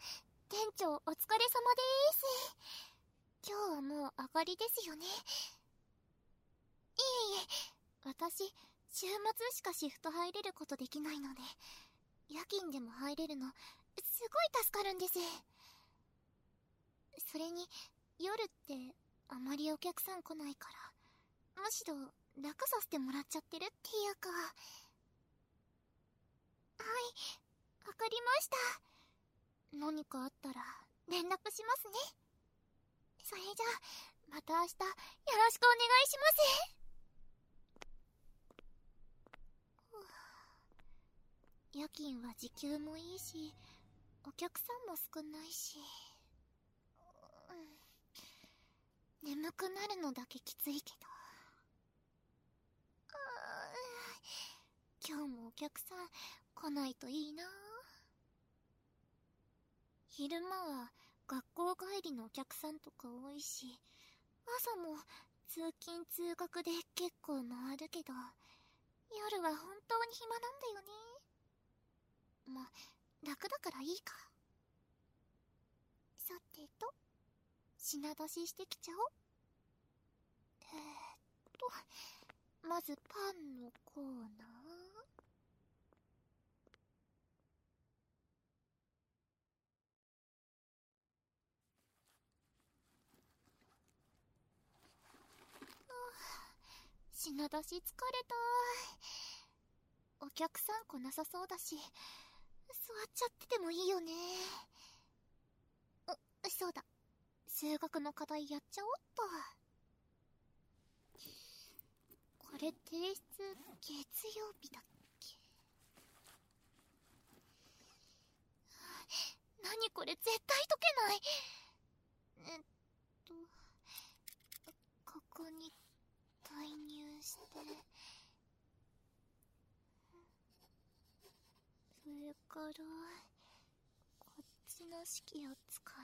店長お疲れ様です。今日はもう上がりですよね。いえいえ、私週末しかシフト入れることできないので、夜勤でも入れるのすごい助かるんです。それに夜ってあまりお客さん来ないから、むしろ楽させてもらっちゃってるっていうか。はい、わかりました。何かあったら連絡しますね。それじゃあまた明日よろしくお願いします。夜勤は時給もいいし、お客さんも少ないし、眠くなるのだけきついけど。今日もお客さん来ないといいな。昼間は学校帰りのお客さんとか多いし、朝も通勤通学で結構回るけど、夜は本当に暇なんだよね。ま、楽だからいいか。さてと、品出ししてきちゃおう。まずパンのコーナー。品出し疲れた。お客さん来なさそうだし、座っちゃっててもいいよね。そうだ、数学の課題やっちゃおっと。これ提出月曜日だっけ。何これ絶対解けない。ここに介入して、それからこっちの式を使って、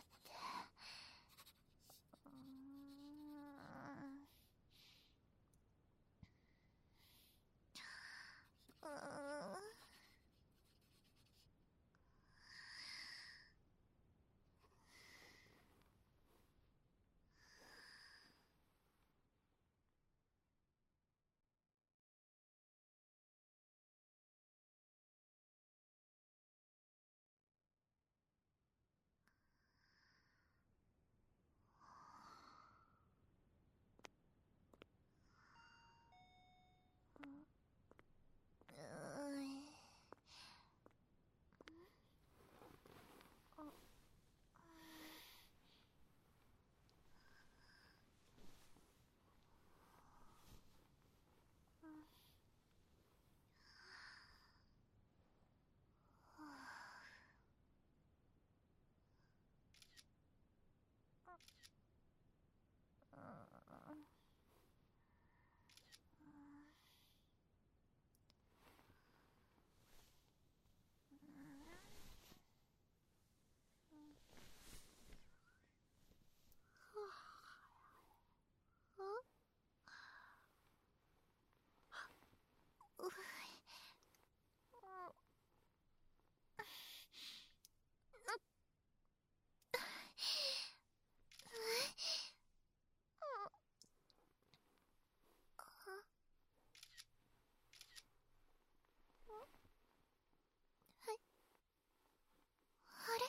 あれ、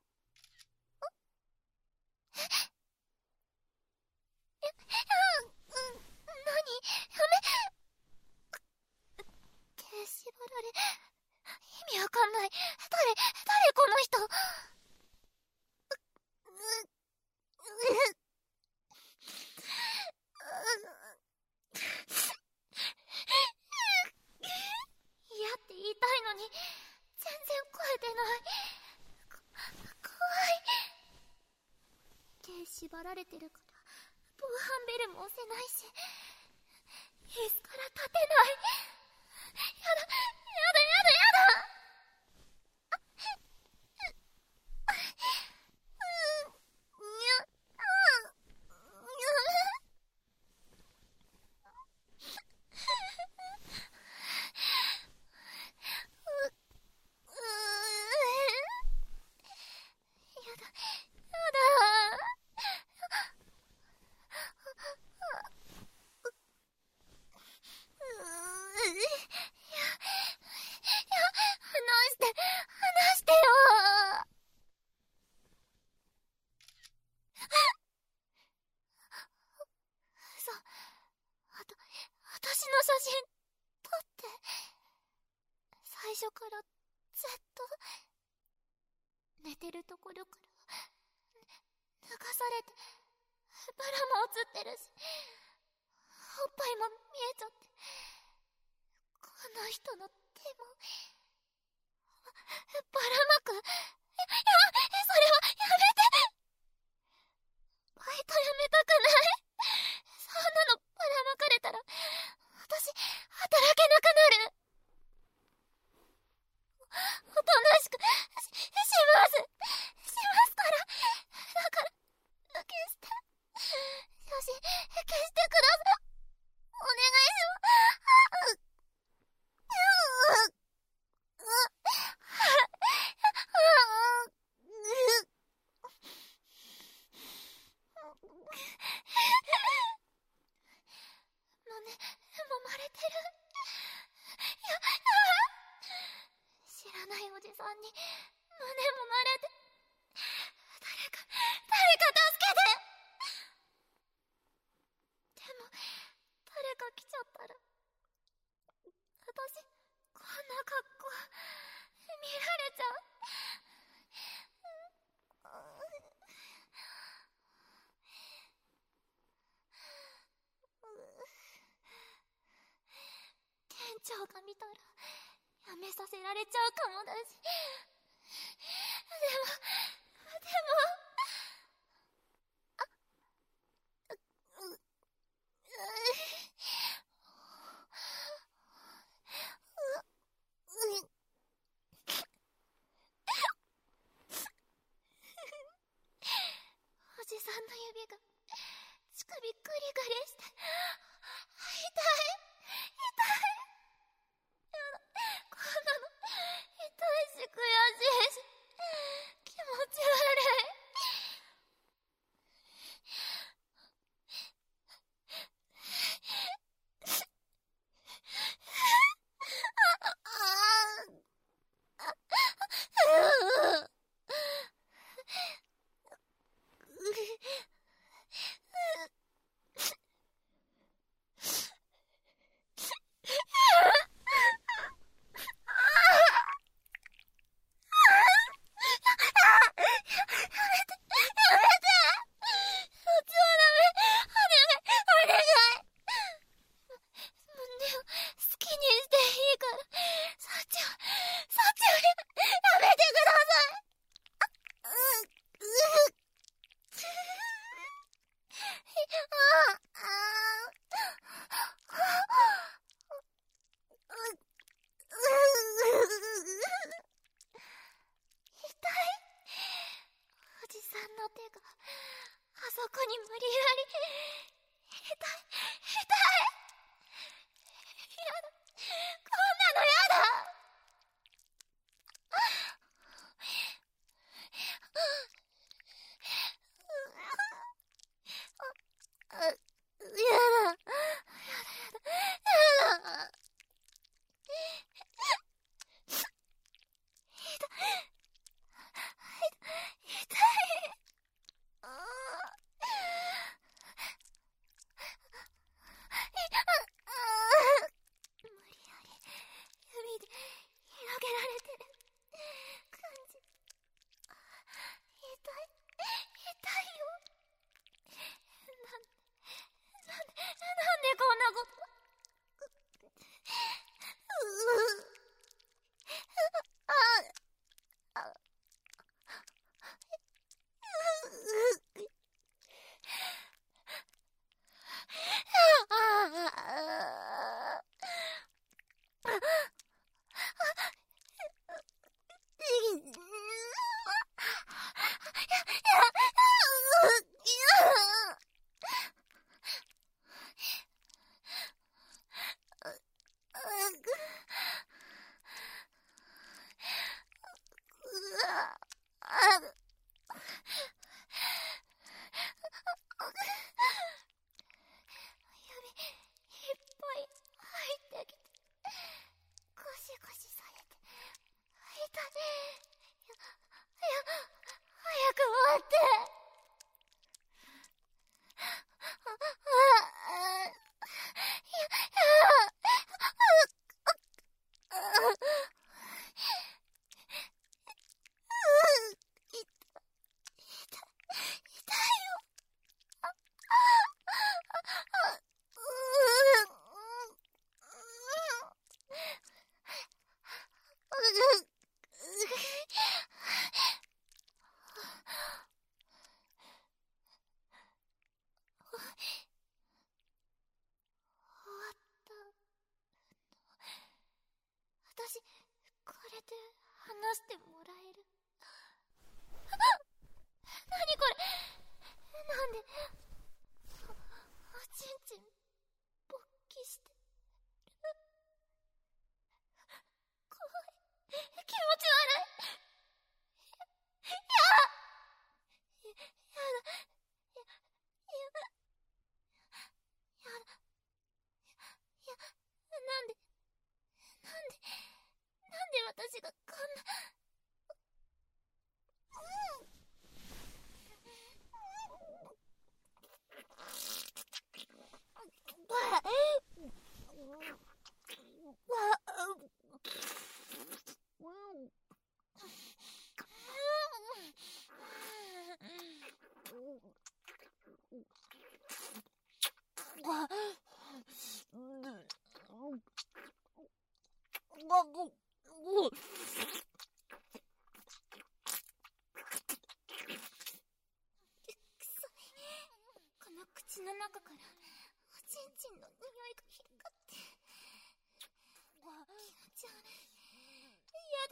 何？手縛られ、意味わかんない。誰この人。嫌って言いたいのに全然声出ない。怖い。手縛られてるから防犯ベルも押せないし、椅子から立てない。やだ。 真撮って、最初からずっと、寝てるところから脱がされて、バラも映ってるし、おっぱいも見えちゃって、この人の手も、ばらまく。それはやめて。バイトやめたくない。そんなのばらまかれたら、私、働けなくなる。おとなしくしますから。だから、消して。写真、消してください。お願いします。胸、揉まれてる。知らないおじさんに、胸揉まれて。誰か助けて。でも、誰か来ちゃったら、私、こんな格好、見られちゃう。店長が見たら、やめさせられちゃうかもだし。でも、おじさんの指が乳首グリグリして、痛い。やだ、こんなの痛いし悔しいし気持ち悪い。 話してもらえる。何これ、なんでおちんちん勃起してる。怖い、気持ち悪い。やだ、なんで私がこんな。この口の中からおちんちんの匂いが広がって気持ち悪い。やだ、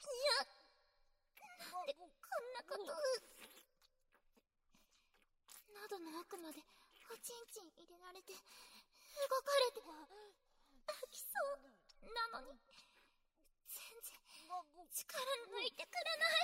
なんでこんなことを。喉の奥までおちんちん入れられて動かれて吐きそうなのに全然力抜いてくれない。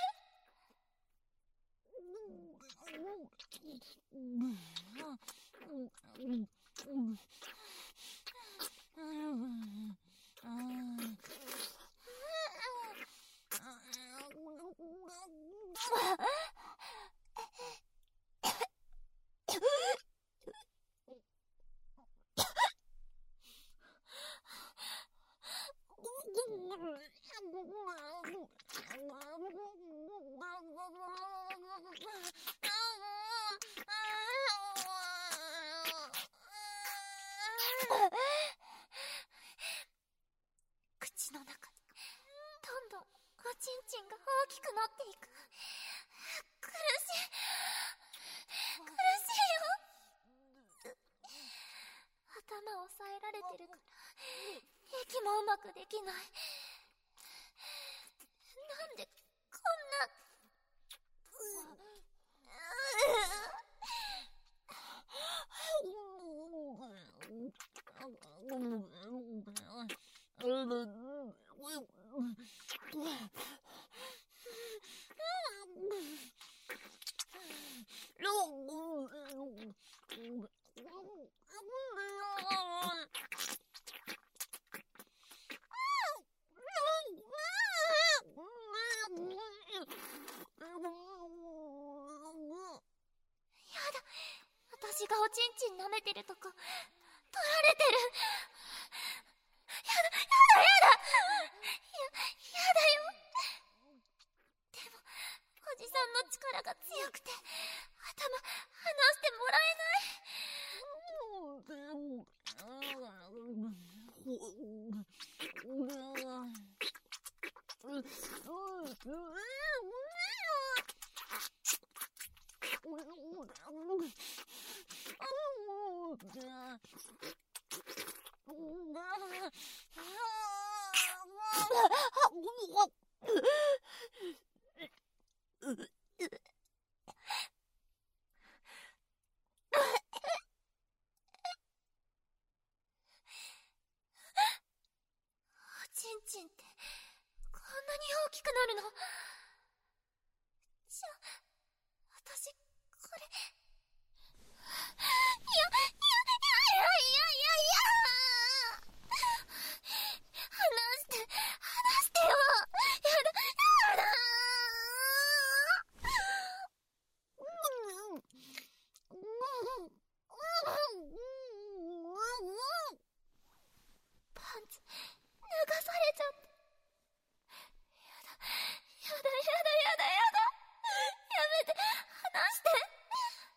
口の中でどんどんおちんちんが大きくなっていく。苦しい、苦しいよ。頭を押さえられてるから息もうまくできない。なんでこんな。私がおちんちん舐めてるとこ取られてる。やだよ。でもおじさんの力が強くて頭離してもらえない。おちんちんってこんなに大きくなるの？じゃあ私これ。離してよ。やだ。パンツ脱がされちゃって。やだ。やめて、離して。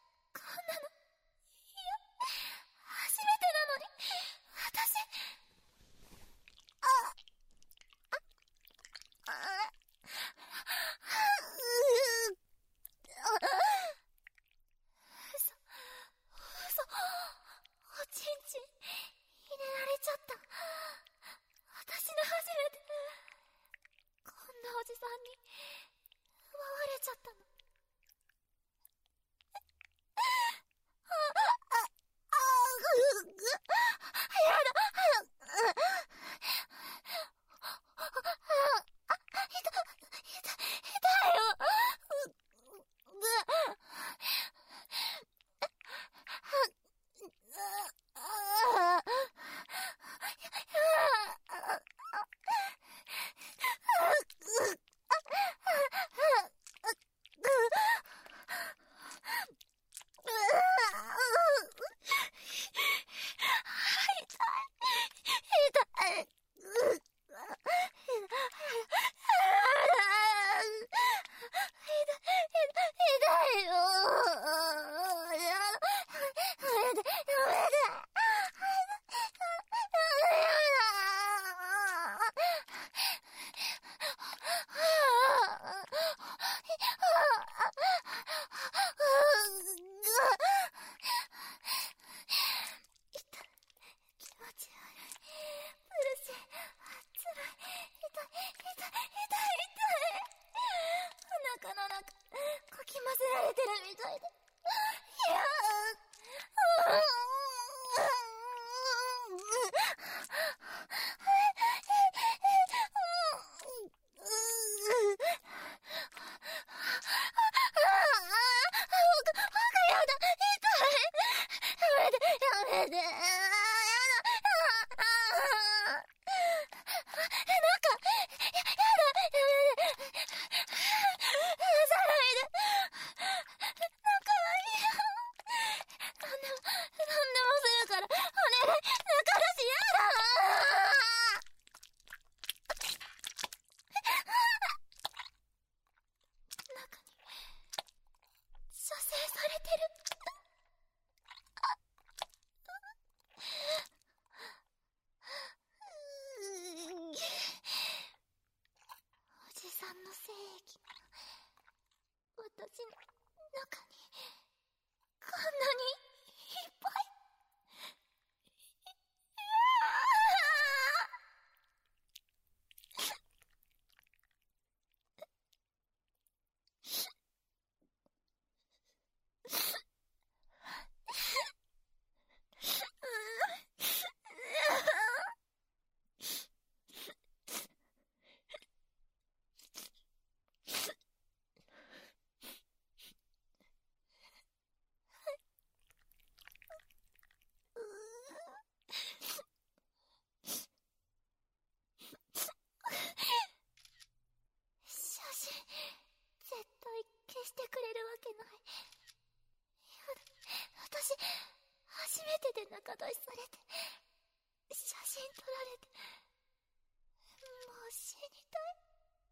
写真撮られて、もう死にたい。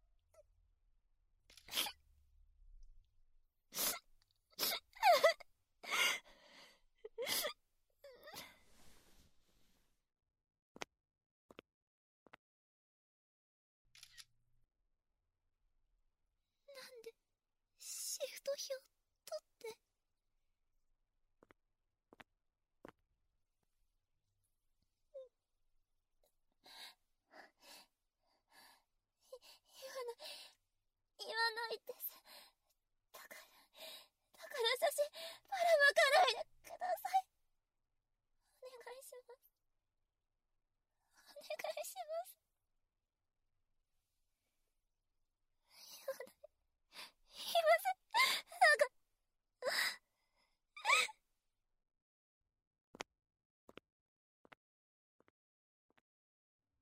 なんでシフト表取って。言わないです。だから写真ばらまかないでください。お願いします。お願いします。言わない。言いません。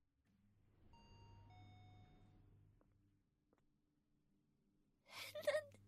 なんで